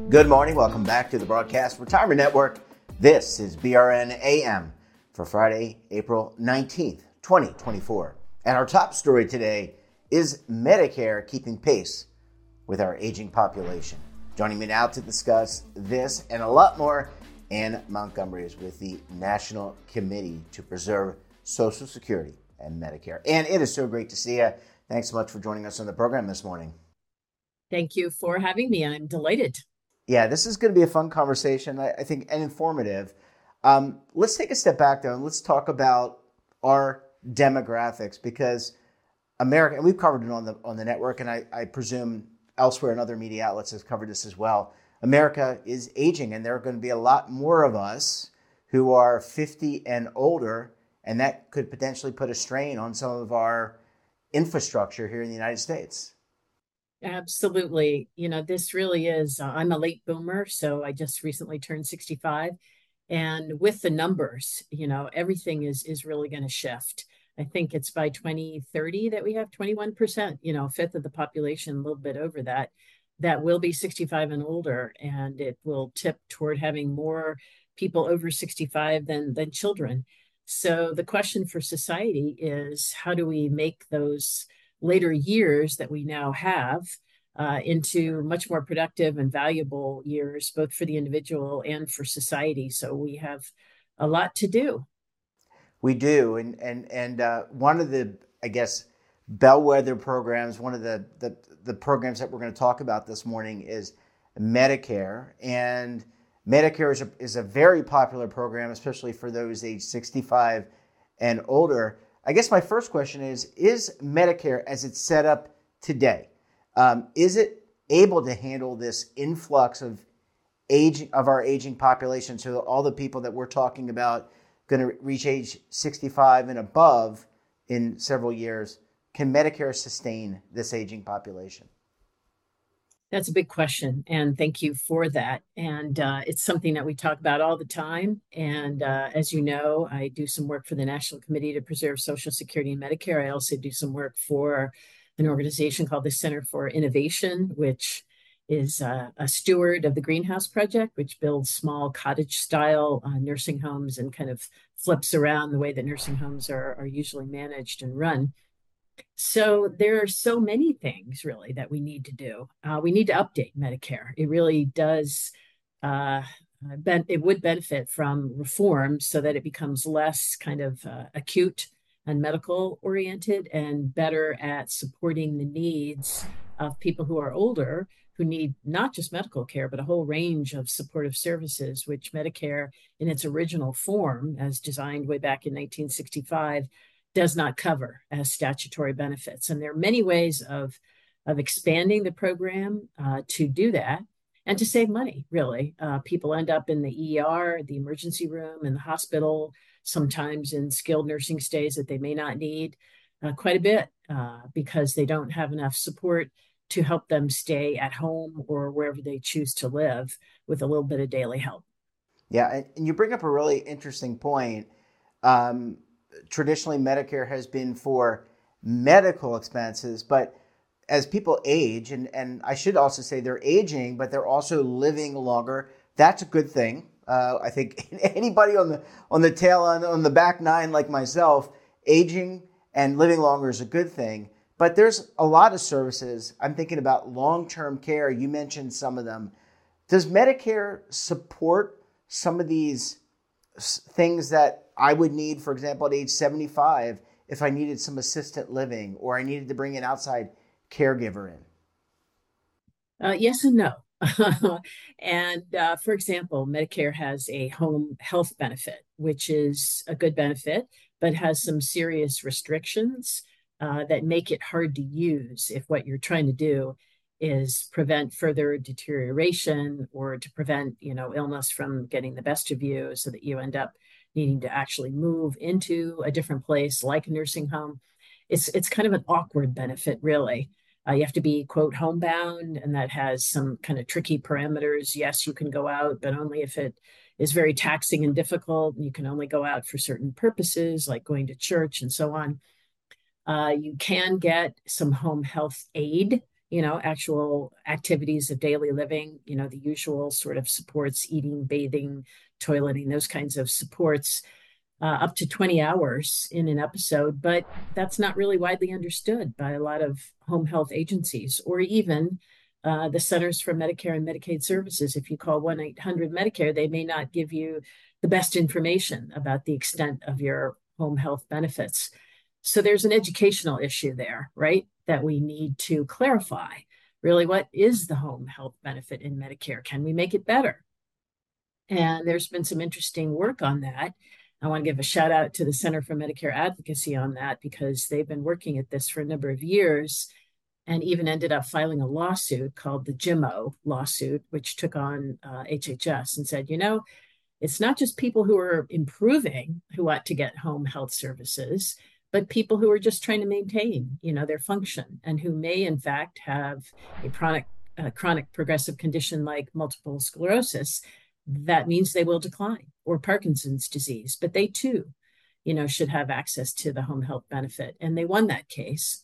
Good morning. Welcome back to the Broadcast Retirement Network. This is BRN AM for Friday, April 19th, 2024. And our top story today is Medicare keeping pace with our aging population. Joining me now to discuss this and a lot more, Ann Montgomery is with the National Committee to Preserve Social Security and Medicare. Ann, it is so great to see you. Thanks so much for joining us on the program this morning. Thank you for having me. I'm delighted. Yeah, this is going to be a fun conversation, I think, and informative. Let's take a step back, though, and let's talk about our demographics, because America, and we've covered it on the network, and I presume elsewhere in other media outlets has covered this as well. America is aging, and there are going to be a lot more of us who are 50 and older, and that could potentially put a strain on some of our infrastructure here in the United States. Absolutely. This really is, I'm a late boomer, so I just recently turned 65. And with the numbers, everything is really going to shift. I think it's by 2030 that we have 21%, a fifth of the population, a little bit over that will be 65 and older. And it will tip toward having more people over 65 than children. So the question for society is, how do we make those later years that we now have into much more productive and valuable years, both for the individual and for society? So we have a lot to do. We do, and one of the, I guess, bellwether programs, one of the programs that we're going to talk about this morning is Medicare, and Medicare is a very popular program, especially for those age 65 and older. I guess my first question is Medicare, as it's set up today, is it able to handle this influx of our aging population? So all the people that we're talking about going to reach age 65 and above in several years, can Medicare sustain this aging population? That's a big question, and thank you for that. And it's something that we talk about all the time. And as you know, I do some work for the National Committee to Preserve Social Security and Medicare. I also do some work for an organization called the Center for Innovation, which is a steward of the Greenhouse Project, which builds small cottage-style nursing homes and kind of flips around the way that nursing homes are usually managed and run. So there are so many things really that we need to do. We need to update Medicare. It really does. It would benefit from reform so that it becomes less kind of acute and medical oriented and better at supporting the needs of people who are older, who need not just medical care, but a whole range of supportive services, which Medicare in its original form, as designed way back in 1965, does not cover as statutory benefits. And there are many ways of expanding the program to do that and to save money, really. People end up in the ER, the emergency room, in the hospital, sometimes in skilled nursing stays that they may not need quite a bit because they don't have enough support to help them stay at home or wherever they choose to live with a little bit of daily help. Yeah, and you bring up a really interesting point. Traditionally, Medicare has been for medical expenses, but as people age, and I should also say they're aging, but they're also living longer. That's a good thing. I think anybody on the tail end, on the back nine like myself, aging and living longer is a good thing. But there's a lot of services. I'm thinking about long-term care. You mentioned some of them. Does Medicare support some of these things that I would need, for example, at age 75, if I needed some assisted living or I needed to bring an outside caregiver in? Yes and no. And for example, Medicare has a home health benefit, which is a good benefit, but has some serious restrictions that make it hard to use if what you're trying to do is prevent further deterioration or to prevent, illness from getting the best of you so that you end up needing to actually move into a different place like a nursing home. It's kind of an awkward benefit, really. You have to be, quote, homebound, and that has some kind of tricky parameters. Yes, you can go out, but only if it is very taxing and difficult. You can only go out for certain purposes, like going to church and so on. You can get some home health aid, actual activities of daily living, the usual sort of supports, eating, bathing, toileting, those kinds of supports, up to 20 hours in an episode. But that's not really widely understood by a lot of home health agencies or even the Centers for Medicare and Medicaid Services. If you call 1-800-Medicare, they may not give you the best information about the extent of your home health benefits. So there's an educational issue there, right? That we need to clarify. Really, what is the home health benefit in Medicare? Can we make it better? And there's been some interesting work on that. I want to give a shout out to the Center for Medicare Advocacy on that because they've been working at this for a number of years and even ended up filing a lawsuit called the JIMO lawsuit, which took on HHS and said, it's not just people who are improving who ought to get home health services, but people who are just trying to maintain, their function and who may, in fact, have a chronic progressive condition like multiple sclerosis. That means they will decline, or Parkinson's disease, but they too, should have access to the home health benefit. And they won that case.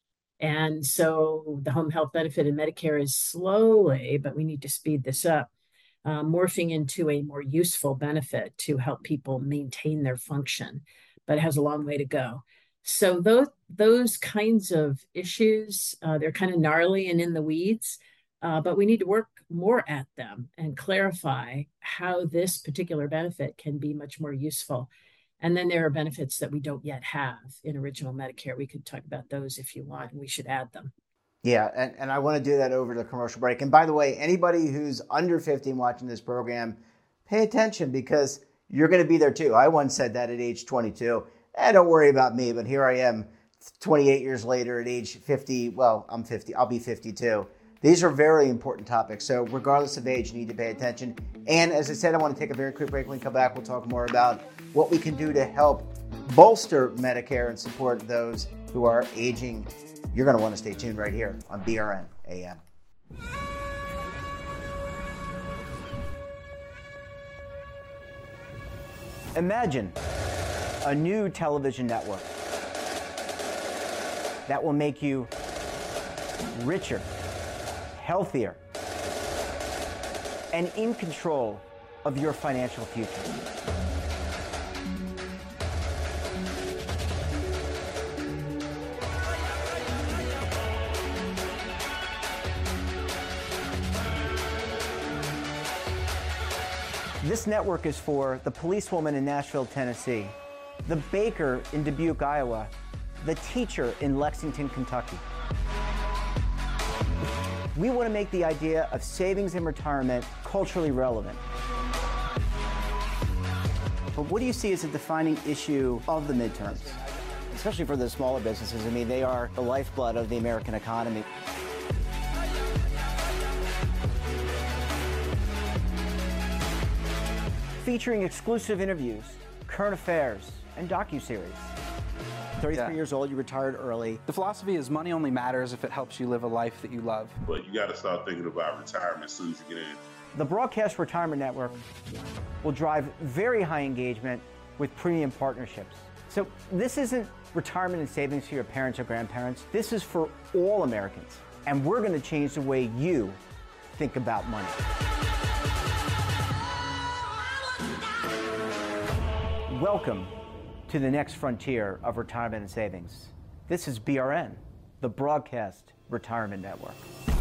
And so the home health benefit in Medicare is slowly, but we need to speed this up, morphing into a more useful benefit to help people maintain their function, but it has a long way to go. So those kinds of issues, they're kind of gnarly and in the weeds, but we need to work more at them and clarify how this particular benefit can be much more useful. And then there are benefits that we don't yet have in original Medicare. We could talk about those if you want, and we should add them. Yeah, and I want to do that over the commercial break. And by the way, anybody who's under 50 watching this program, pay attention because you're going to be there too. I once said that at age 22. Don't worry about me, but here I am 28 years later at age 50. Well, I'm 50. I'll be 52. These are very important topics. So regardless of age, you need to pay attention. And as I said, I want to take a very quick break. When we come back, we'll talk more about what we can do to help bolster Medicare and support those who are aging. You're going to want to stay tuned right here on BRN AM. Imagine a new television network that will make you richer, healthier, and in control of your financial future. This network is for the policewoman in Nashville, Tennessee, the baker in Dubuque, Iowa, the teacher in Lexington, Kentucky. We want to make the idea of savings and retirement culturally relevant. But what do you see as a defining issue of the midterms? Especially for the smaller businesses. I mean, they are the lifeblood of the American economy. Featuring exclusive interviews, current affairs, and docuseries. 33 years old, you retired early. The philosophy is money only matters if it helps you live a life that you love. But you got to start thinking about retirement as soon as you get in. The Broadcast Retirement Network will drive very high engagement with premium partnerships. So this isn't retirement and savings for your parents or grandparents. This is for all Americans. And we're going to change the way you think about money. Welcome to the next frontier of retirement and savings. This is BRN, the Broadcast Retirement Network.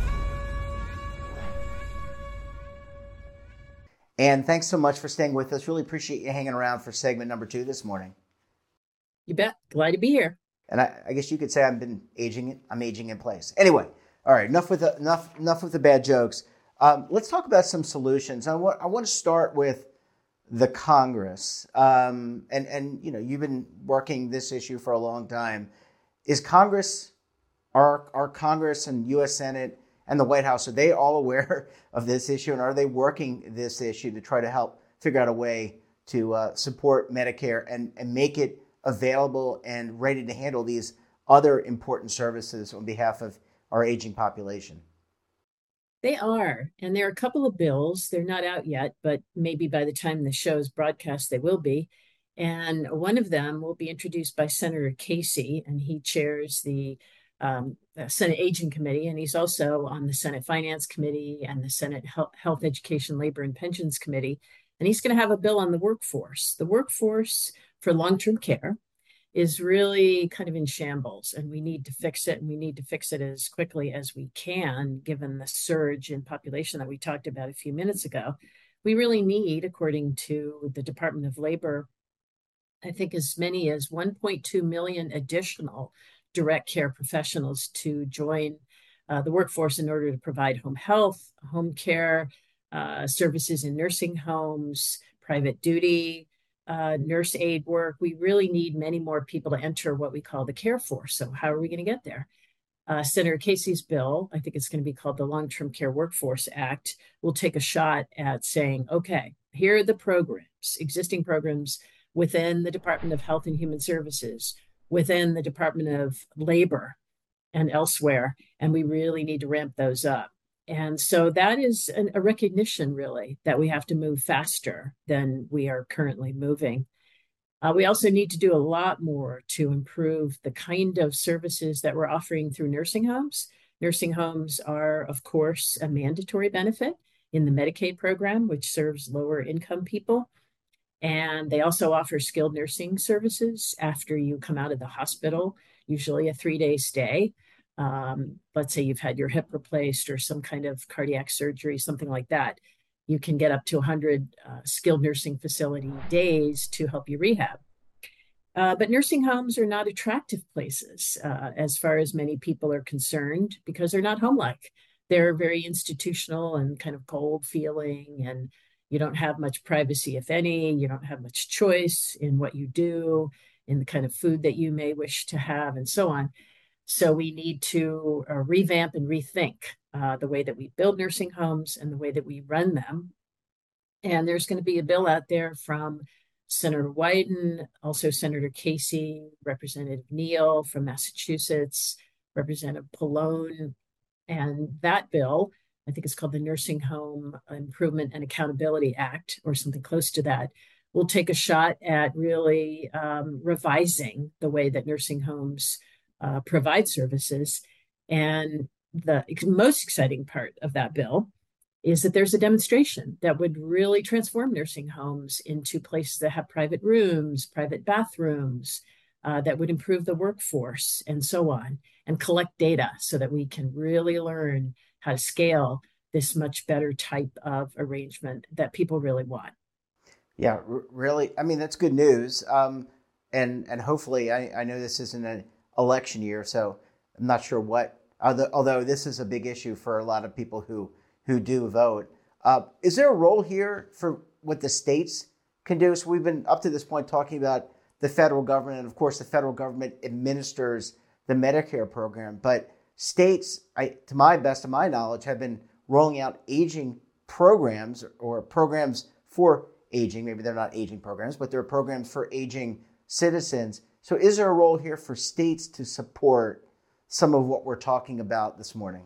And thanks so much for staying with us. Really appreciate you hanging around for segment number 2 this morning. You bet. Glad to be here. And I guess you could say I'm aging in place. Anyway, all right, enough with the bad jokes. Let's talk about some solutions. I want to start with the Congress. And you've been working this issue for a long time. Is Congress, our Congress and U.S. Senate and the White House, are they all aware of this issue, and are they working this issue to try to help figure out a way to support Medicare and make it available and ready to handle these other important services on behalf of our aging population? They are. And there are a couple of bills. They're not out yet, but maybe by the time the show is broadcast, they will be. And one of them will be introduced by Senator Casey, and he chairs the Senate Aging Committee, and he's also on the Senate Finance Committee and the Senate Health, Education, Labor, and Pensions Committee. And he's going to have a bill on the workforce. The workforce for long-term care is really kind of in shambles, and we need to fix it, and we need to fix it as quickly as we can, given the surge in population that we talked about a few minutes ago. We really need, according to the Department of Labor, I think as many as 1.2 million additional direct care professionals to join the workforce in order to provide home health, home care, services in nursing homes, private duty, nurse aid work. We really need many more people to enter what we call the care force. So how are we going to get there? Senator Casey's bill, I think it's going to be called the Long-Term Care Workforce Act, will take a shot at saying, okay, here are the programs, existing programs within the Department of Health and Human Services, within the Department of Labor and elsewhere, and we really need to ramp those up. And so that is a recognition, really, that we have to move faster than we are currently moving. We also need to do a lot more to improve the kind of services that we're offering through nursing homes. Nursing homes are, of course, a mandatory benefit in the Medicaid program, which serves lower income people. And they also offer skilled nursing services after you come out of the hospital, usually a 3-day stay. Let's say you've had your hip replaced or some kind of cardiac surgery, something like that. You can get up to 100 skilled nursing facility days to help you rehab. But nursing homes are not attractive places as far as many people are concerned because they're not home-like. They're very institutional and kind of cold feeling, and you don't have much privacy, if any. You don't have much choice in what you do, in the kind of food that you may wish to have, and so on. So we need to revamp and rethink the way that we build nursing homes and the way that we run them. And there's going to be a bill out there from Senator Wyden, also Senator Casey, Representative Neal from Massachusetts, Representative Pallone. And that bill, I think it's called the Nursing Home Improvement and Accountability Act, or something close to that, will take a shot at really revising the way that nursing homes provide services. And the most exciting part of that bill is that there's a demonstration that would really transform nursing homes into places that have private rooms, private bathrooms, that would improve the workforce and so on, and collect data so that we can really learn how to scale this much better type of arrangement that people really want. Yeah, really. I mean, that's good news. And hopefully, I know this isn't an election year, so I'm not sure what, although this is a big issue for a lot of people who do vote. Is there a role here for what the states can do? So we've been up to this point talking about the federal government, and of course the federal government administers the Medicare program, but states, to my best of my knowledge, have been rolling out aging programs or programs for aging. Maybe they're not aging programs, but they're programs for aging citizens. So is there a role here for states to support some of what we're talking about this morning?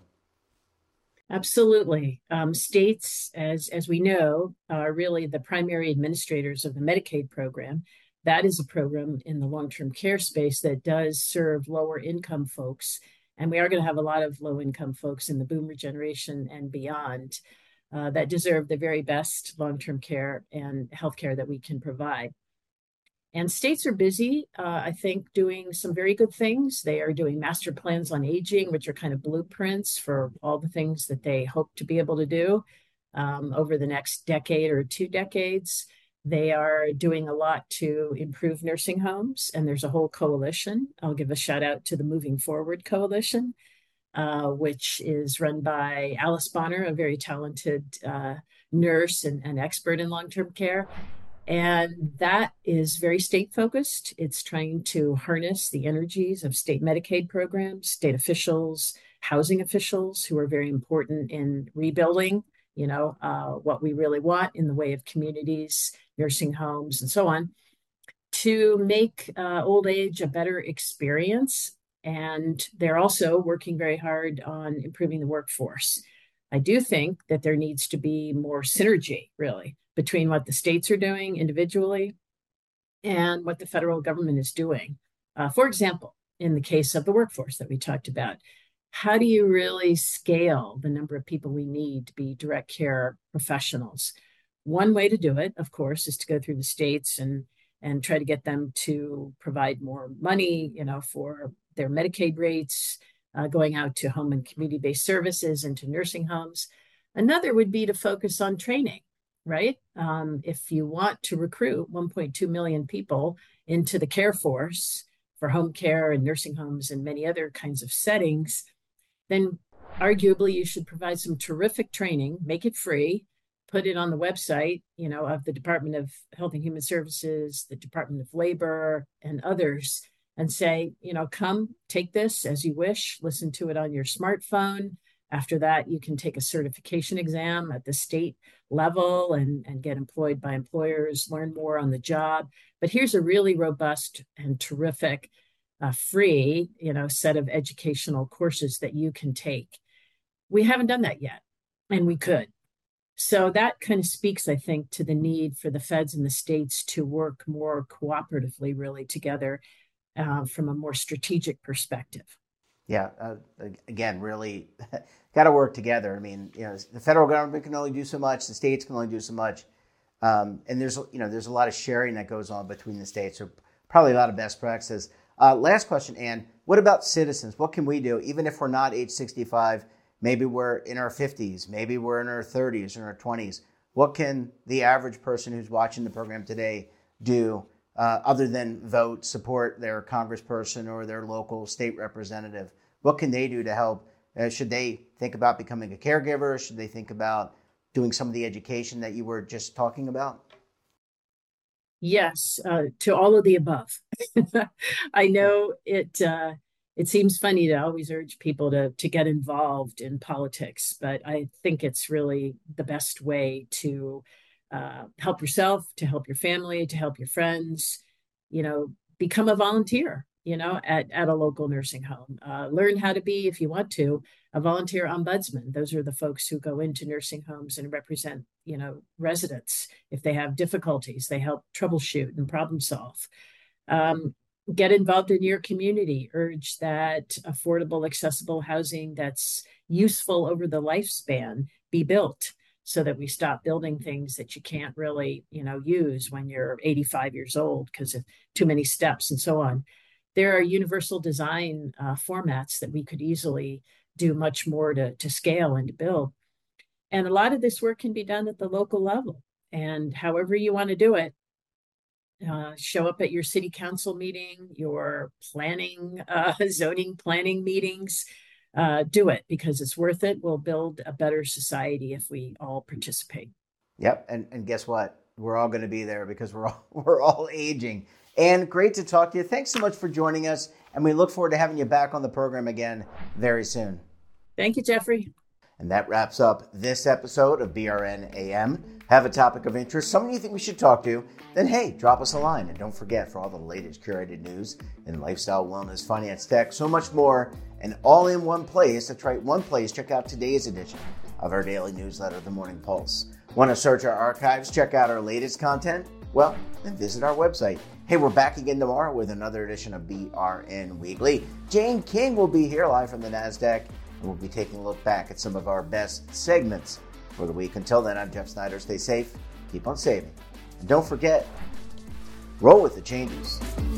Absolutely. States, as we know, are really the primary administrators of the Medicaid program. That is a program in the long-term care space that does serve lower income folks. And we are going to have a lot of low income folks in the boomer generation and beyond that deserve the very best long-term care and healthcare that we can provide. And states are busy, I think, doing some very good things. They are doing master plans on aging, which are kind of blueprints for all the things that they hope to be able to do over the next decade or 2 decades. They are doing a lot to improve nursing homes, and there's a whole coalition. I'll give a shout out to the Moving Forward Coalition, which is run by Alice Bonner, a very talented nurse and expert in long-term care. And that is very state focused. It's trying to harness the energies of state Medicaid programs, state officials, housing officials who are very important in rebuilding, what we really want in the way of communities, nursing homes, and so on, to make old age a better experience. And they're also working very hard on improving the workforce. I do think that there needs to be more synergy, really, between what the states are doing individually and what the federal government is doing. For example, in the case of the workforce that we talked about. How do you really scale the number of people we need to be direct care professionals? One way to do it, of course, is to go through the states and try to get them to provide more money, for their Medicaid rates, going out to home and community-based services and to nursing homes. Another would be to focus on training, right? If you want to recruit 1.2 million people into the care force for home care and nursing homes and many other kinds of settings, then arguably you should provide some terrific training, make it free, put it on the website, of the Department of Health and Human Services, the Department of Labor, and others, and say, come take this as you wish, listen to it on your smartphone. After that, you can take a certification exam at the state level and get employed by employers, learn more on the job. But here's a really robust and terrific free, set of educational courses that you can take. We haven't done that yet, and we could. So that kind of speaks, I think, to the need for the feds and the states to work more cooperatively, really together from a more strategic perspective. Yeah, again, really got to work together. I mean, the federal government can only do so much, the states can only do so much, and there's a lot of sharing that goes on between the states. So probably a lot of best practices. Last question, Ann. What about citizens? What can we do, even if we're not age 65? Maybe we're in our 50s. Maybe we're in our 30s or our 20s. What can the average person who's watching the program today do other than vote, support their congressperson or their local state representative? What can they do to help? Should they think about becoming a caregiver? Should they think about doing some of the education that you were just talking about? Yes, to all of the above. I know it seems funny to always urge people to get involved in politics, but I think it's really the best way to help yourself, to help your family, to help your friends, become a volunteer, at a local nursing home. Learn how to be, if you want to, a volunteer ombudsman. Those are the folks who go into nursing homes and represent, residents. If they have difficulties, they help troubleshoot and problem solve. Get involved in your community. Urge that affordable, accessible housing that's useful over the lifespan be built, so that we stop building things that you can't really, use when you're 85 years old because of too many steps and so on. There are universal design formats that we could easily do much more to scale and to build. And a lot of this work can be done at the local level. And however you want to do it, show up at your city council meeting, your planning, zoning planning meetings. Do it because it's worth it. We'll build a better society if we all participate. Yep. And guess what? We're all going to be there because we're all aging. And great to talk to you. Thanks so much for joining us. And we look forward to having you back on the program again very soon. Thank you, Jeffrey. And that wraps up this episode of BRN AM. Have a topic of interest, someone you think we should talk to, then hey, drop us a line. And don't forget, for all the latest curated news in lifestyle, wellness, finance, tech, so much more, and all in one place. That's right, one place. Check out today's edition of our daily newsletter, The Morning Pulse. Want to search our archives, check out our latest content? Well, then visit our website. Hey, we're back again tomorrow with another edition of BRN Weekly. Jane King will be here live from the NASDAQ, and we'll be taking a look back at some of our best segments for the week. Until then, I'm Jeff Snyder. Stay safe, keep on saving, and don't forget, roll with the changes.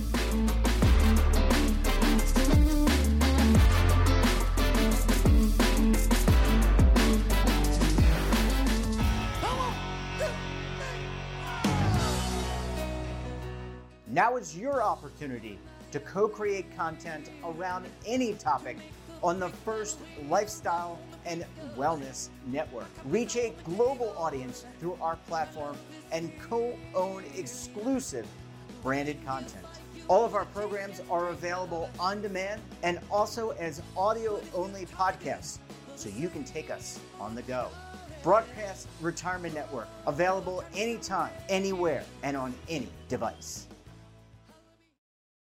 Now is your opportunity to co-create content around any topic on the First Lifestyle and Wellness Network. Reach a global audience through our platform and co-own exclusive branded content. All of our programs are available on demand and also as audio-only podcasts, so you can take us on the go. Broadcast Retirement Network, available anytime, anywhere, and on any device.